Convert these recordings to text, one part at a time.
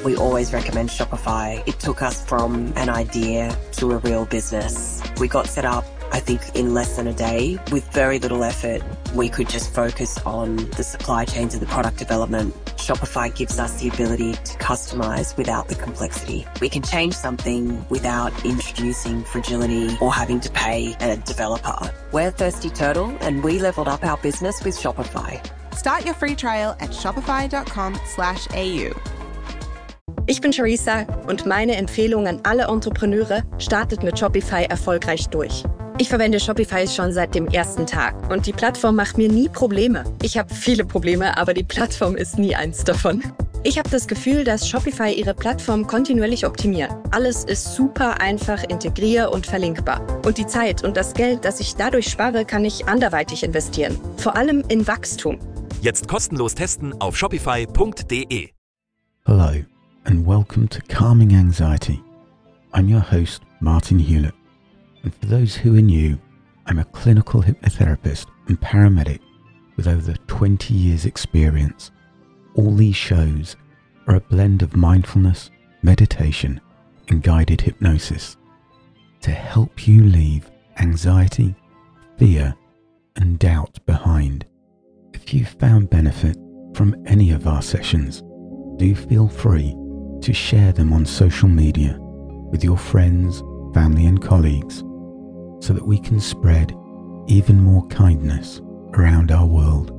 We always recommend Shopify. It took us from an idea to a real business. We got set up, I think, in less than a day. With very little effort, we could just focus on the supply chains and the product development. Shopify gives us the ability to customize without the complexity. We can change something without introducing fragility or having to pay a developer. We're Thirsty Turtle, and we leveled up our business with Shopify. Start your free trial at shopify.com/au. Ich bin Charissa und meine Empfehlung an alle Entrepreneure: startet mit Shopify erfolgreich durch. Ich verwende Shopify schon seit dem ersten Tag und die Plattform macht mir nie Probleme. Ich habe viele Probleme, aber die Plattform ist nie eins davon. Ich habe das Gefühl, dass Shopify ihre Plattform kontinuierlich optimiert. Alles ist super einfach integrier- und verlinkbar. Und die Zeit und das Geld, das ich dadurch spare, kann ich anderweitig investieren. Vor allem in Wachstum. Jetzt kostenlos testen auf shopify.de. Hello and welcome to Calming Anxiety. I'm your host, Martin Hewlett. And for those who are new, I'm a clinical hypnotherapist and paramedic with over 20 years experience. All these shows are a blend of mindfulness, meditation and guided hypnosis to help you leave anxiety, fear and doubt behind. If you found benefit from any of our sessions, do feel free to share them on social media with your friends, family and colleagues so that we can spread even more kindness around our world.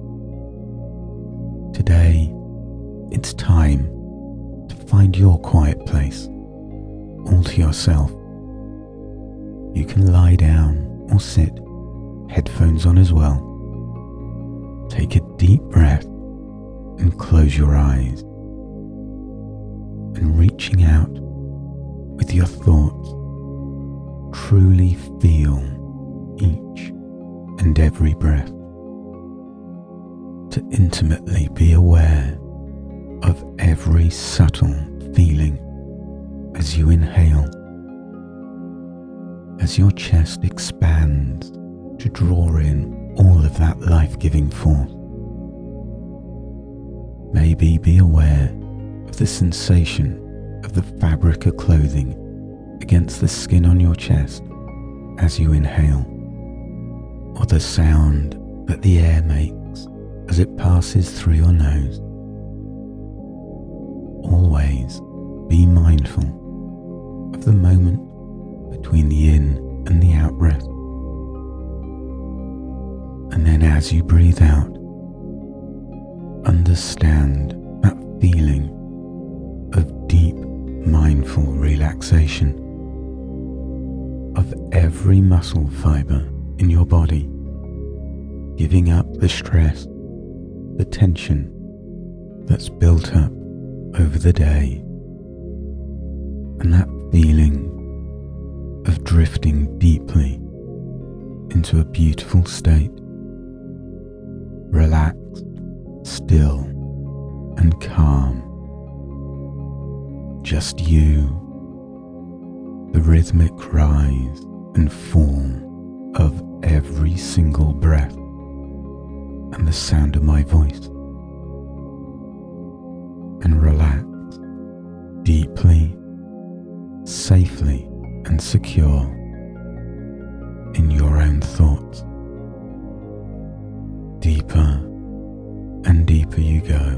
Today, it's time to find your quiet place, all to yourself. You can lie down or sit, headphones on as well. Take a deep breath and close your eyes. And reaching out with your thoughts, truly feel each and every breath. To intimately be aware of every subtle feeling as you inhale, as your chest expands to draw in all of that life-giving force. Maybe be aware of the sensation of the fabric of clothing against the skin on your chest as you inhale, or the sound that the air makes as it passes through your nose. Always be mindful of the moment between the in and the out breath. And then as you breathe out, understand that feeling of deep mindful relaxation of every muscle fiber in your body, giving up the stress, the tension that's built up over the day, and that feeling of drifting deeply into a beautiful state, relaxed, still and calm. Just you, the rhythmic rise and fall of every single breath, and the sound of my voice. And relax deeply, safely and secure in your own thoughts. Deeper and deeper you go,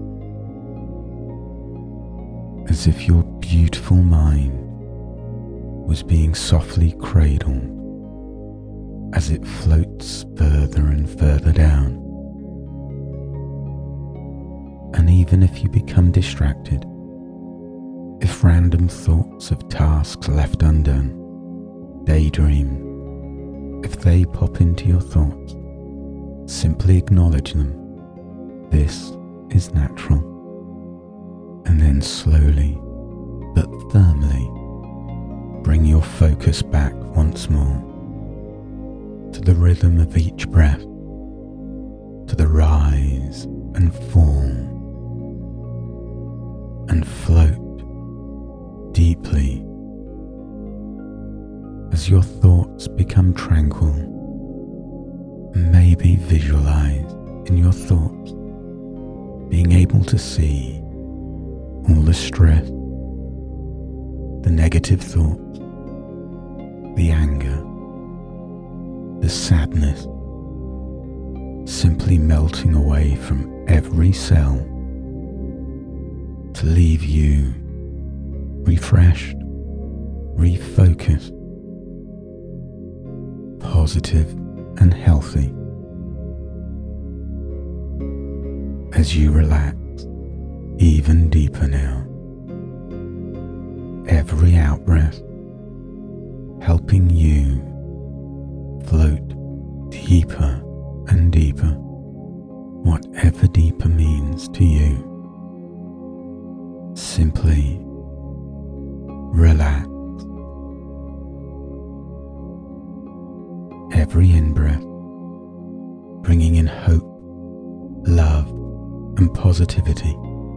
as if your beautiful mind was being softly cradled as it floats further and further down. And even if you become distracted, if random thoughts of tasks left undone, daydream, if they pop into your thoughts, simply acknowledge them. This is natural. And then slowly but firmly bring your focus back once more to the rhythm of each breath, to the rise and fall, and float deeply as your thoughts become tranquil. Maybe visualize in your thoughts being able to see all the stress, the negative thoughts, the anger, the sadness, simply melting away from every cell to leave you refreshed, refocused, positive and healthy. As you relax even deeper now, every out-breath helping you float deeper and deeper, whatever deeper means to you. Simply relax. Every in-breath bringing in hope, love and positivity.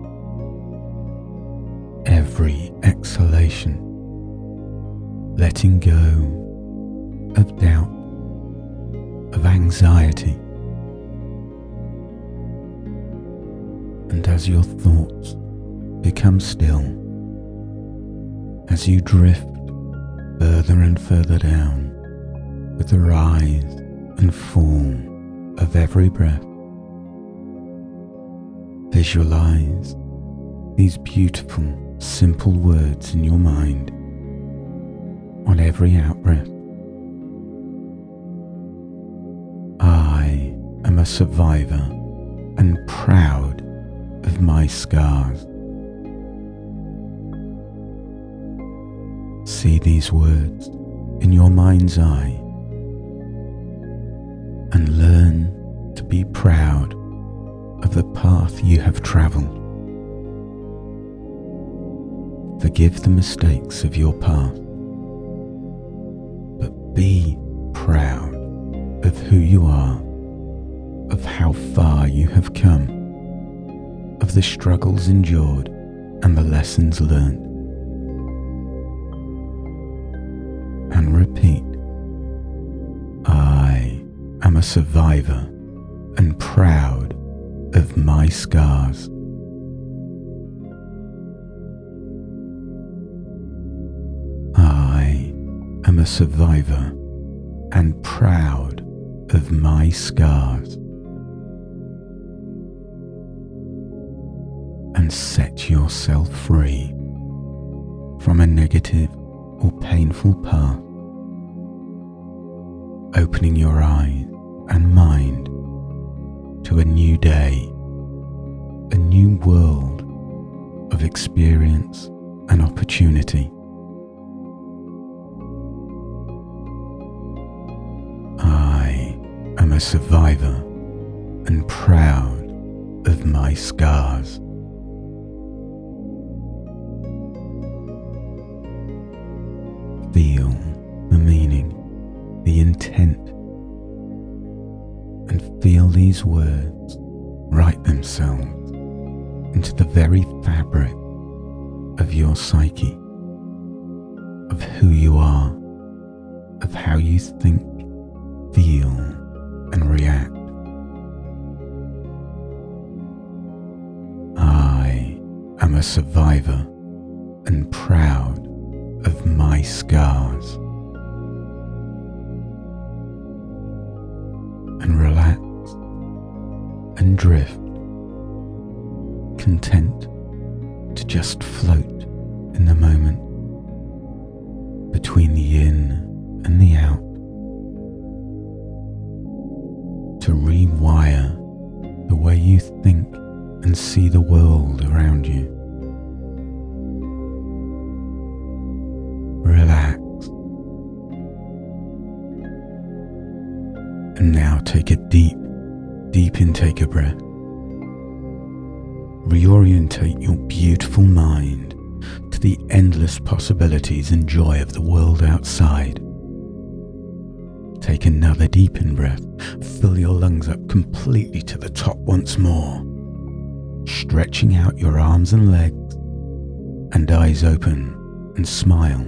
Every exhalation letting go of doubt, of anxiety. And as your thoughts become still, as you drift further and further down with the rise and fall of every breath, visualize these beautiful, simple words in your mind on every out-breath. I am a survivor and proud of my scars. See these words in your mind's eye and learn to be proud of the path you have travelled. Forgive the mistakes of your past, but be proud of who you are, of how far you have come, of the struggles endured and the lessons learned. And repeat, I am a survivor and proud of my scars. I am a survivor and proud of my scars. And set yourself free from a negative or painful path, opening your eyes and mind to a new day, a new world of experience and opportunity. I am a survivor and proud of my scars. Feel the meaning, the intent, and feel these words write themselves into the very fabric of your psyche, of who you are, of how you think, feel, and react. I am a survivor and proud of my scars. And relax and drift, content to just float in the moment, between the in and the out, to rewire the way you think and see the world around you. Relax. And now take a deep intake of breath. Reorientate your beautiful mind to the endless possibilities and joy of the world outside. Take another deep in breath. Fill your lungs up completely to the top once more, stretching out your arms and legs, and eyes open and smile.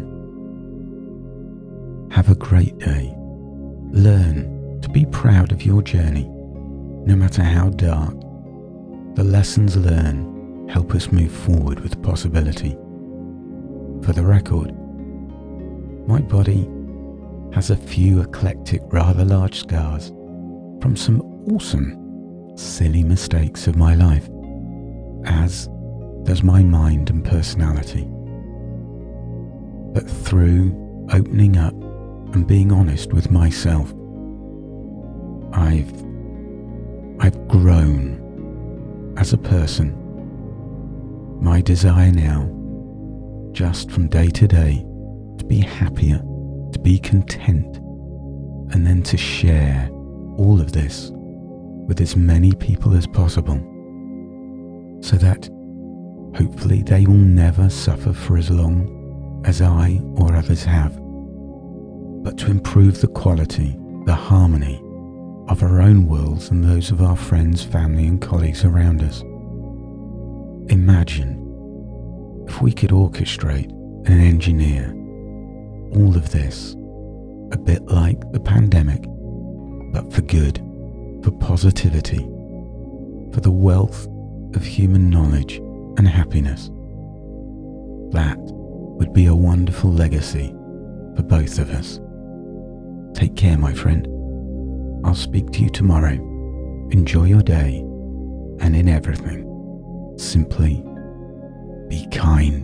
Have a great day. Learn to be proud of your journey, no matter how dark. The lessons learned help us move forward with possibility. For the record, my body has a few eclectic, rather large scars from some awesome, silly mistakes of my life, as does my mind and personality. But through opening up and being honest with myself, I've grown as a person. My desire now, just from day to day, to be happier, to be content, and then to share all of this with as many people as possible, so that hopefully they will never suffer for as long as I or others have, but to improve the quality, the harmony of our own worlds and those of our friends, family and colleagues around us. Imagine if we could orchestrate and engineer all of this, a bit like the pandemic, but for good, for positivity, for the wealth of human knowledge and happiness. That would be a wonderful legacy for both of us. Take care, my friend. I'll speak to you tomorrow. Enjoy your day, and in everything, simply be kind.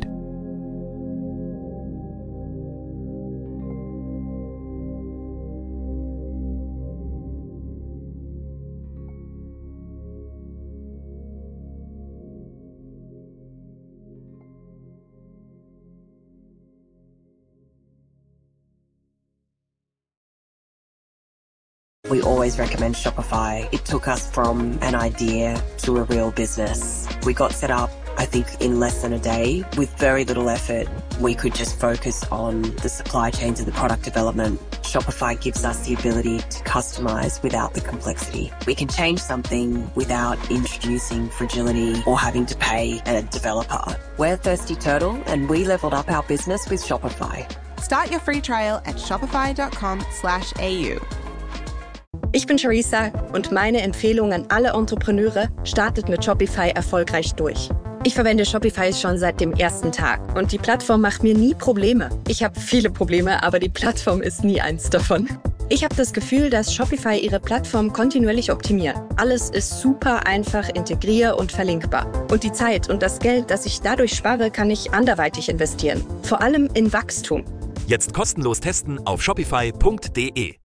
We always recommend Shopify. It took us from an idea to a real business. We got set up, I think, in less than a day with very little effort. We could just focus on the supply chains and the product development. Shopify gives us the ability to customize without the complexity. We can change something without introducing fragility or having to pay a developer. We're Thirsty Turtle and we leveled up our business with Shopify. Start your free trial at shopify.com/au. Ich bin Theresa und meine Empfehlung an alle Entrepreneure: startet mit Shopify erfolgreich durch. Ich verwende Shopify schon seit dem ersten Tag und die Plattform macht mir nie Probleme. Ich habe viele Probleme, aber die Plattform ist nie eins davon. Ich habe das Gefühl, dass Shopify ihre Plattform kontinuierlich optimiert. Alles ist super einfach, integrier- und verlinkbar. Und die Zeit und das Geld, das ich dadurch spare, kann ich anderweitig investieren. Vor allem in Wachstum. Jetzt kostenlos testen auf shopify.de.